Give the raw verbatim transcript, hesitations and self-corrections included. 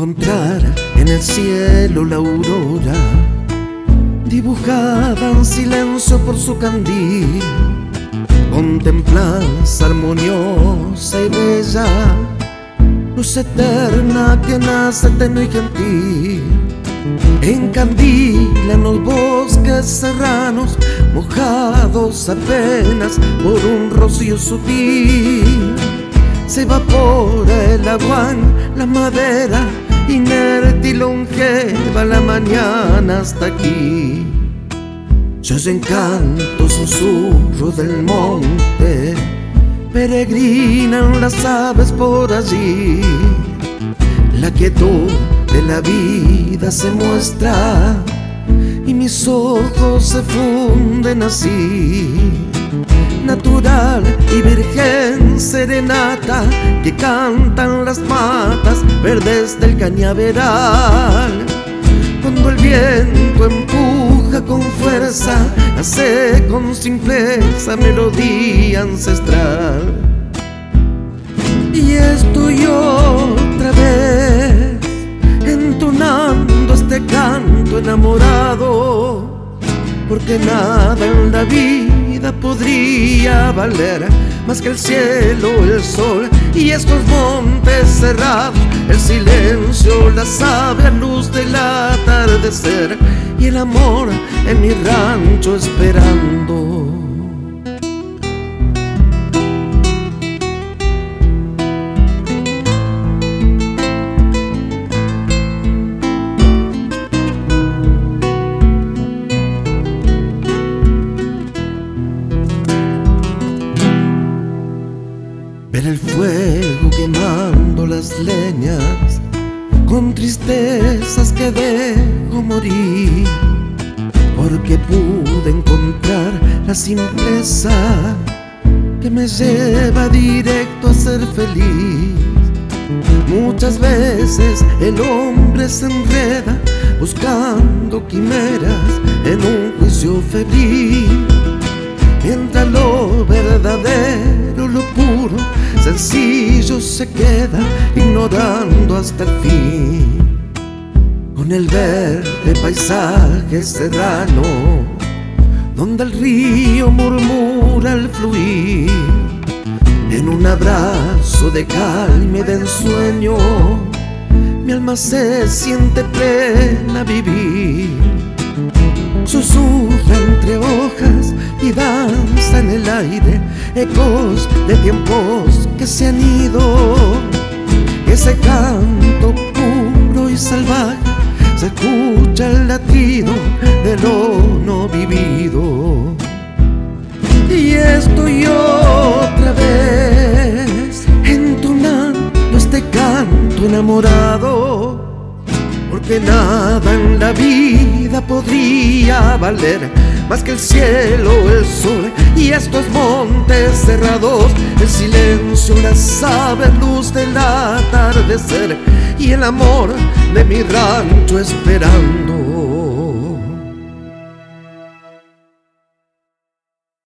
encontrar en el cielo la aurora, dibujada en silencio por su candil. Contemplas armoniosa y bella, luz eterna que nace tenue y gentil. Encandilan los bosques serranos, mojados apenas por un rocío sutil. Se evapora el agua en la madera, inerte y longeva la mañana hasta aquí. Se oyen cantos, susurro del monte, peregrinan las aves por allí. La quietud de la vida se muestra y mis ojos se funden así. Natural y virgen serenata que cantan las matas verdes del cañaveral. Cuando el viento empuja con fuerza, nace con simpleza melodía ancestral. Y estoy otra vez entonando este canto enamorado, porque nada en la vida podría valer más que el cielo, el sol y estos montes cerrados, el silencio, la sabia luz del atardecer y el amor en mi rancho esperando. Ver el fuego quemando las leñas, con tristezas que dejo morir, porque pude encontrar la simpleza que me lleva directo a ser feliz. Muchas veces el hombre se enreda buscando quimeras en un juicio febril, mientras lo verdadero, lo puro, sencillo se queda ignorando hasta el fin. Con el verde paisaje serrano, donde el río murmura al fluir, en un abrazo de calma y de ensueño, mi alma se siente plena a vivir. Susurra entre hojas y danza en el aire ecos de tiempos que se han ido. Ese canto puro y salvaje se escucha el latido de lo no vivido. Y estoy otra vez entonando este canto enamorado, porque nada en la vida podría valer más que el cielo, el sol y estos montes cerrados, el silencio, la sabia luz del atardecer y el amor de mi rancho esperando.